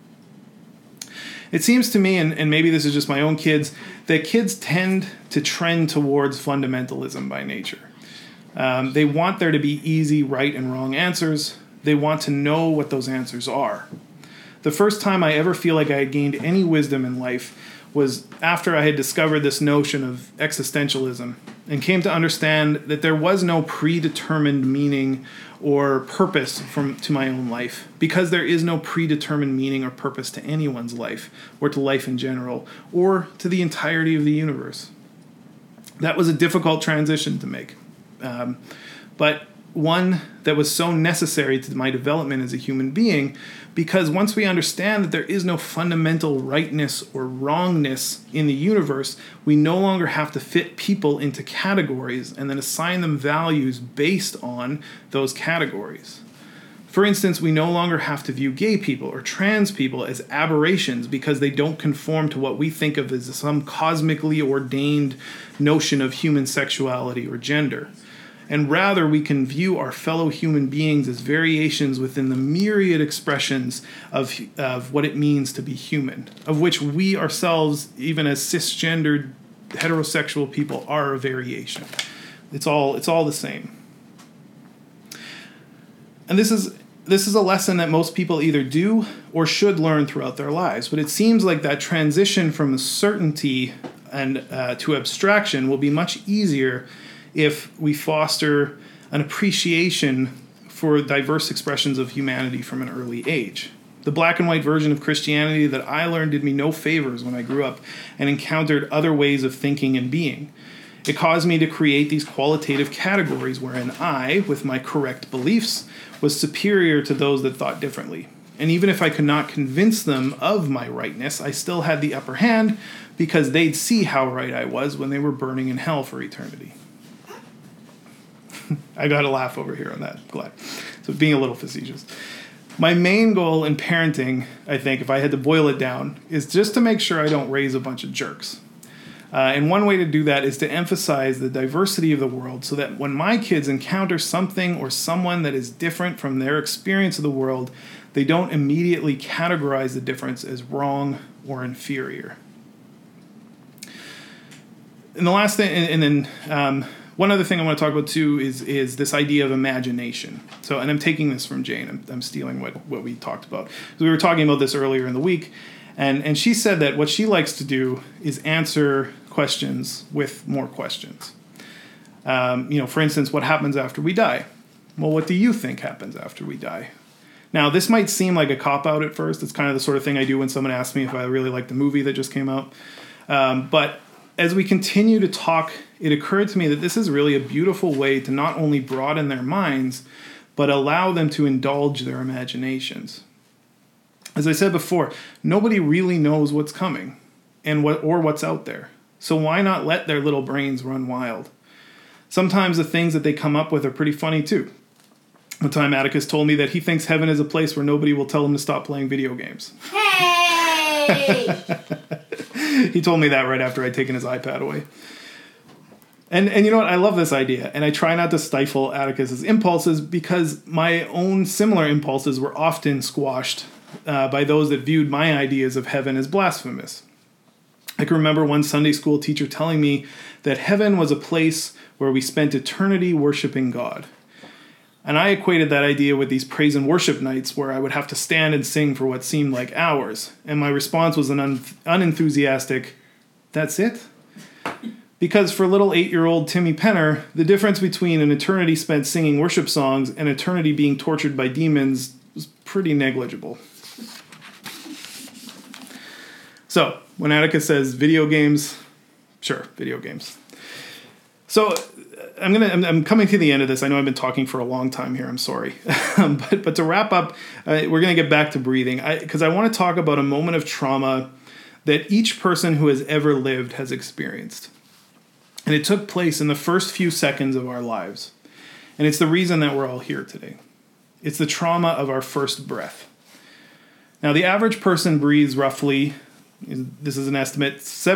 It seems to me, and maybe this is just my own kids, that kids tend to trend towards fundamentalism by nature. They want there to be easy right and wrong answers. They want to know what those answers are. The first time I ever feel like I had gained any wisdom in life was after I had discovered this notion of existentialism and came to understand that there was no predetermined meaning or purpose to my own life, because there is no predetermined meaning or purpose to anyone's life, or to life in general, or to the entirety of the universe. That was a difficult transition to make, but one that was so necessary to my development as a human being, because once we understand that there is no fundamental rightness or wrongness in the universe, we no longer have to fit people into categories and then assign them values based on those categories. For instance, we no longer have to view gay people or trans people as aberrations because they don't conform to what we think of as some cosmically ordained notion of human sexuality or gender. And rather, we can view our fellow human beings as variations within the myriad expressions of what it means to be human, of which we ourselves, even as cisgendered heterosexual people, are a variation. It's all the same. And this is a lesson that most people either do or should learn throughout their lives. But it seems like that transition from certainty and to abstraction will be much easier if we foster an appreciation for diverse expressions of humanity from an early age. The black and white version of Christianity that I learned did me no favors when I grew up and encountered other ways of thinking and being. It caused me to create these qualitative categories wherein I, with my correct beliefs, was superior to those that thought differently. And even if I could not convince them of my rightness, I still had the upper hand because they'd see how right I was when they were burning in hell for eternity. I got a laugh over here on that. Glad. So being a little facetious. My main goal in parenting, I think, if I had to boil it down, is just to make sure I don't raise a bunch of jerks. And one way to do that is to emphasize the diversity of the world so that when my kids encounter something or someone that is different from their experience of the world, they don't immediately categorize the difference as wrong or inferior. And the last thing, and then one other thing I want to talk about too is this idea of imagination. So, and I'm taking this from Jane. I'm stealing what we talked about. So we were talking about this earlier in the week, and she said that what she likes to do is answer questions with more questions. For instance, what happens after we die? Well, what do you think happens after we die? Now, this might seem like a cop-out at first. It's kind of the sort of thing I do when someone asks me if I really like the movie that just came out. But as we continue to talk, it occurred to me that this is really a beautiful way to not only broaden their minds, but allow them to indulge their imaginations. As I said before, nobody really knows what's coming and what's out there. So why not let their little brains run wild? Sometimes the things that they come up with are pretty funny too. One time Atticus told me that he thinks heaven is a place where nobody will tell him to stop playing video games. Hey! He told me that right after I'd taken his iPad away. And you know what? I love this idea, and I try not to stifle Atticus's impulses because my own similar impulses were often squashed by those that viewed my ideas of heaven as blasphemous. I can remember one Sunday school teacher telling me that heaven was a place where we spent eternity worshiping God. And I equated that idea with these praise and worship nights where I would have to stand and sing for what seemed like hours. And my response was an unenthusiastic, "That's it?" Because for little 8-year-old Timmy Penner, the difference between an eternity spent singing worship songs and eternity being tortured by demons was pretty negligible. So, when Atticus says video games, sure, video games. So, I'm coming to the end of this. I know I've been talking for a long time here. I'm sorry. but to wrap up, we're going to get back to breathing because I want to talk about a moment of trauma that each person who has ever lived has experienced. And it took place in the first few seconds of our lives. And it's the reason that we're all here today. It's the trauma of our first breath. Now, the average person breathes roughly, this is an estimate,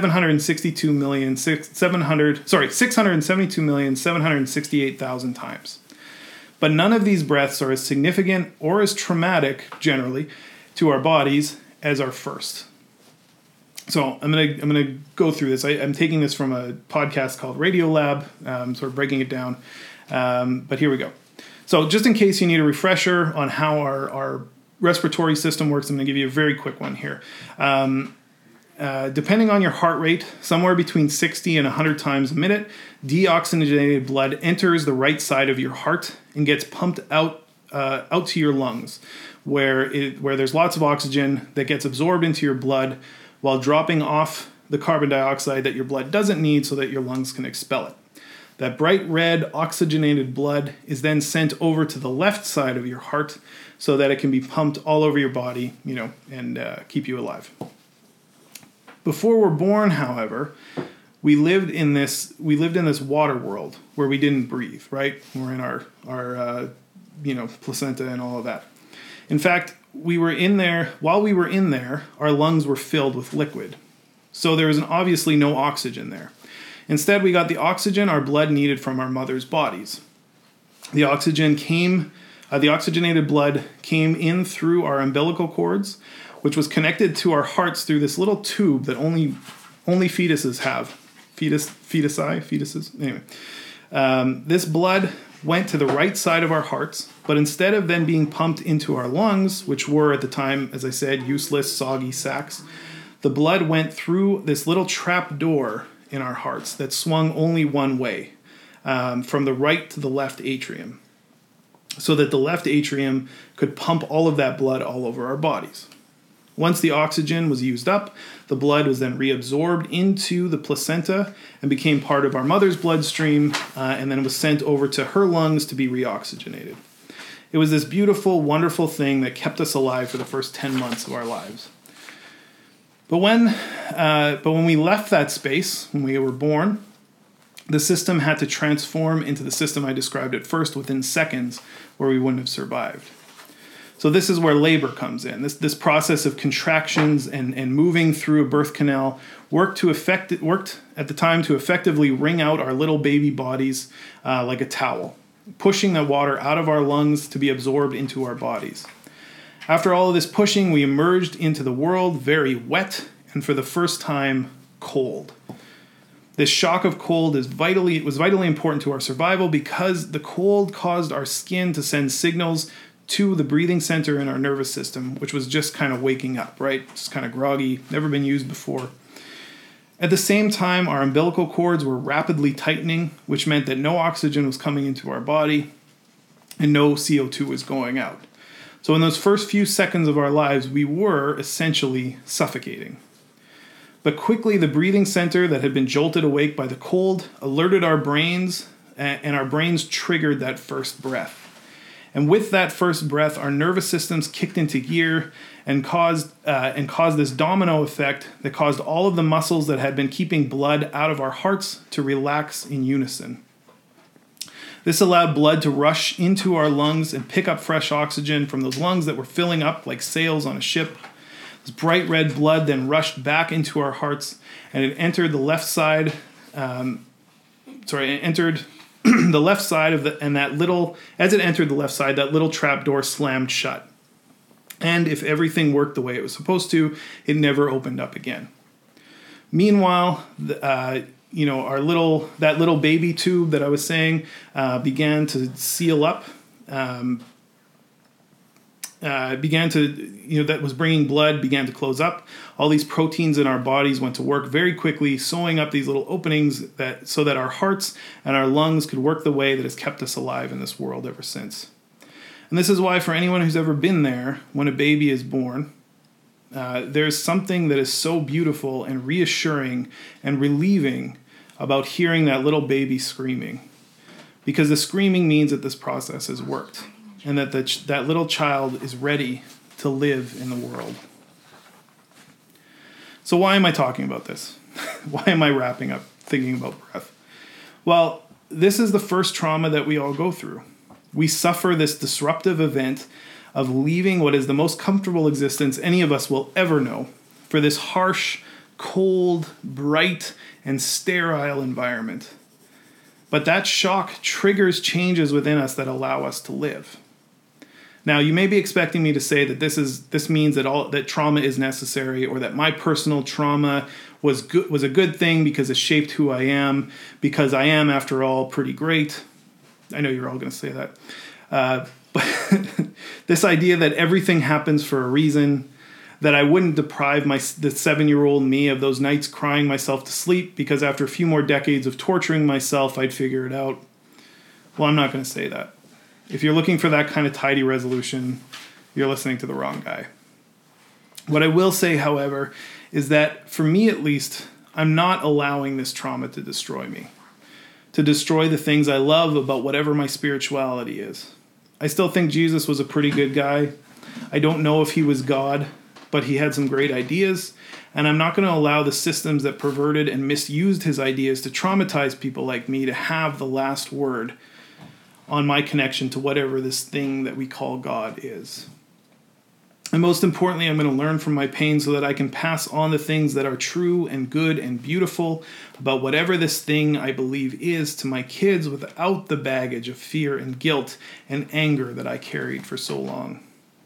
672,768,000 times. But none of these breaths are as significant or as traumatic, generally, to our bodies as our first. So I'm gonna go through this. I'm taking this from a podcast called Radiolab, sort of breaking it down. But here we go. So just in case you need a refresher on how our respiratory system works, I'm going to give you a very quick one here. Depending on your heart rate, somewhere between 60 and 100 times a minute, deoxygenated blood enters the right side of your heart and gets pumped out to your lungs, where there's lots of oxygen that gets absorbed into your blood while dropping off the carbon dioxide that your blood doesn't need so that your lungs can expel it. That bright red oxygenated blood is then sent over to the left side of your heart so that it can be pumped all over your body, and keep you alive. Before we're born, however, we lived in this water world where we didn't breathe, right? We're in our placenta and all of that. In fact, while we were in there, our lungs were filled with liquid. So there was obviously no oxygen there. Instead, we got the oxygen our blood needed from our mother's bodies. The oxygenated blood came in through our umbilical cords, which was connected to our hearts through this little tube that only fetuses have. Fetuses? Anyway. This blood went to the right side of our hearts, but instead of then being pumped into our lungs, which were at the time, as I said, useless, soggy sacs, the blood went through this little trap door in our hearts that swung only one way, from the right to the left atrium. so that the left atrium could pump all of that blood all over our bodies. Once the oxygen was used up, the blood was then reabsorbed into the placenta and became part of our mother's bloodstream, and then was sent over to her lungs to be reoxygenated. It was this beautiful, wonderful thing that kept us alive for the first 10 months of our lives. But when we left that space, when we were born, the system had to transform into the system I described at first within seconds, where we wouldn't have survived. So this is where labor comes in. This process of contractions and moving through a birth canal worked at the time to effectively wring out our little baby bodies like a towel, pushing the water out of our lungs to be absorbed into our bodies. After all of this pushing, we emerged into the world very wet and for the first time cold. This shock of cold was vitally important to our survival because the cold caused our skin to send signals to the breathing center in our nervous system, which was just kind of waking up, right? Just kind of groggy, never been used before. At the same time, our umbilical cords were rapidly tightening, which meant that no oxygen was coming into our body and no CO2 was going out. So in those first few seconds of our lives, we were essentially suffocating. But quickly, the breathing center that had been jolted awake by the cold alerted our brains, and our brains triggered that first breath. And with that first breath, our nervous systems kicked into gear and caused this domino effect that caused all of the muscles that had been keeping blood out of our hearts to relax in unison. This allowed blood to rush into our lungs and pick up fresh oxygen from those lungs that were filling up like sails on a ship. This bright red blood then rushed back into our hearts, and it entered the left side. The left side as it entered the left side, that little trap door slammed shut. And if everything worked the way it was supposed to, it never opened up again. Meanwhile, that little baby tube that I was saying began to seal up. That was bringing blood began to close up. All these proteins in our bodies went to work very quickly, sewing up these little openings so that our hearts and our lungs could work the way that has kept us alive in this world ever since. And this is why, for anyone who's ever been there, when a baby is born, there's something that is so beautiful and reassuring and relieving about hearing that little baby screaming. Because the screaming means that this process has worked, and that that little child is ready to live in the world. So why am I talking about this? Why am I wrapping up thinking about breath? Well, this is the first trauma that we all go through. We suffer this disruptive event of leaving what is the most comfortable existence any of us will ever know for this harsh, cold, bright, and sterile environment. But that shock triggers changes within us that allow us to live. Now, you may be expecting me to say that this means that trauma is necessary, or that my personal trauma was a good thing because it shaped who I am, because I am, after all, pretty great. I know you're all going to say that. But this idea that everything happens for a reason, that I wouldn't deprive the 7-year-old me of those nights crying myself to sleep because after a few more decades of torturing myself, I'd figure it out. Well, I'm not going to say that. If you're looking for that kind of tidy resolution, you're listening to the wrong guy. What I will say, however, is that for me at least, I'm not allowing this trauma to destroy me, to destroy the things I love about whatever my spirituality is. I still think Jesus was a pretty good guy. I don't know if he was God, but he had some great ideas, and I'm not going to allow the systems that perverted and misused his ideas to traumatize people like me to have the last word on my connection to whatever this thing that we call God is. And most importantly, I'm going to learn from my pain so that I can pass on the things that are true and good and beautiful about whatever this thing I believe is to my kids without the baggage of fear and guilt and anger that I carried for so long.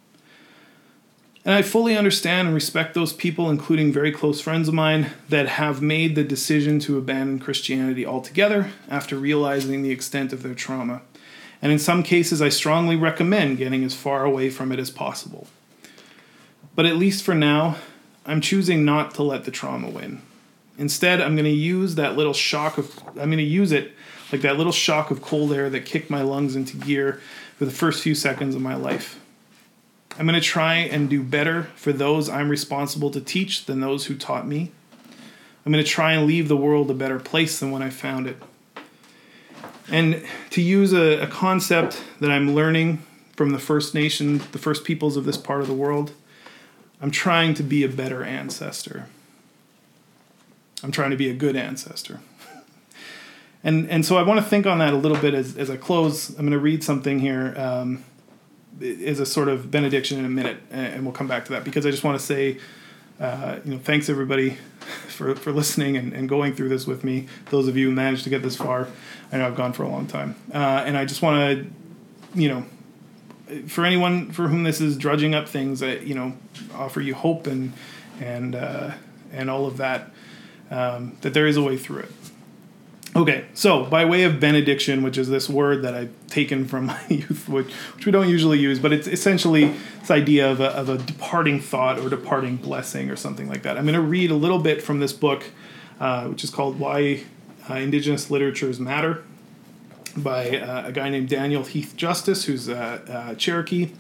And I fully understand and respect those people, including very close friends of mine, that have made the decision to abandon Christianity altogether after realizing the extent of their trauma. And in some cases, I strongly recommend getting as far away from it as possible. But at least for now, I'm choosing not to let the trauma win. Instead, I'm going to use that little shock of, I'm going to use it like that little shock of cold air that kicked my lungs into gear for the first few seconds of my life. I'm going to try and do better for those I'm responsible to teach than those who taught me. I'm going to try and leave the world a better place than when I found it. And to use a concept that I'm learning from the First Nation, the first peoples of this part of the world, I'm trying to be a better ancestor. I'm trying to be a good ancestor. And so I want to think on that a little bit as I close. I'm going to read something here as a sort of benediction in a minute, and we'll come back to that, because I just want to say, thanks everybody for listening and going through this with me. Those of you who managed to get this far, I know I've gone for a long time. And I just want to, for anyone for whom this is drudging up things, offer you hope and all of that, that there is a way through it. Okay, so by way of benediction, which is this word that I've taken from my youth, which we don't usually use, but it's essentially this idea of a departing thought or departing blessing or something like that. I'm going to read a little bit from this book, which is called Why Indigenous Literatures Matter, by a guy named Daniel Heath Justice, who's a Cherokee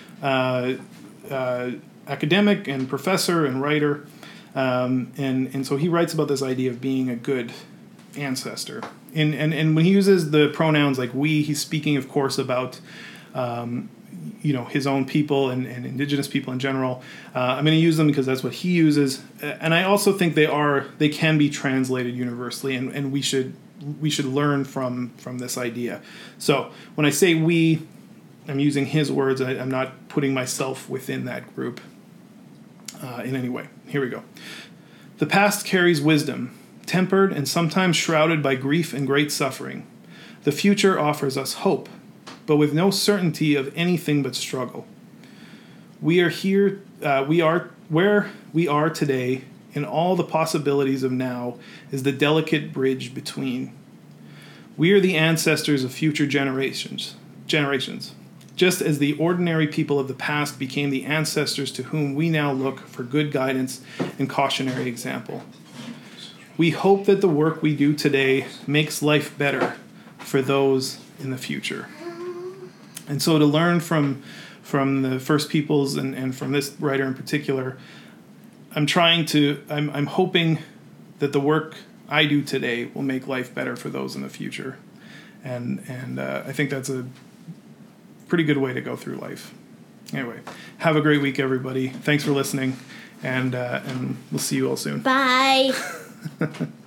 academic and professor and writer. And so he writes about this idea of being a good ancestor. And when he uses the pronouns like we, he's speaking, of course, about his own people and Indigenous people in general. I'm going to use them because that's what he uses. And I also think they can be translated universally, and we should learn from this idea. So when I say we, I'm using his words. I'm not putting myself within that group in any way. Here we go. The past carries wisdom, tempered and sometimes shrouded by grief and great suffering. The future offers us hope, but with no certainty of anything but struggle. We are here, where we are today, and all the possibilities of now is the delicate bridge between. We are the ancestors of future generations, just as the ordinary people of the past became the ancestors to whom we now look for good guidance and cautionary example. We hope that the work we do today makes life better for those in the future. And so to learn from the First Peoples and from this writer in particular, I'm hoping that the work I do today will make life better for those in the future. And I think that's a pretty good way to go through life. Anyway, have a great week, everybody. Thanks for listening, and we'll see you all soon. Bye.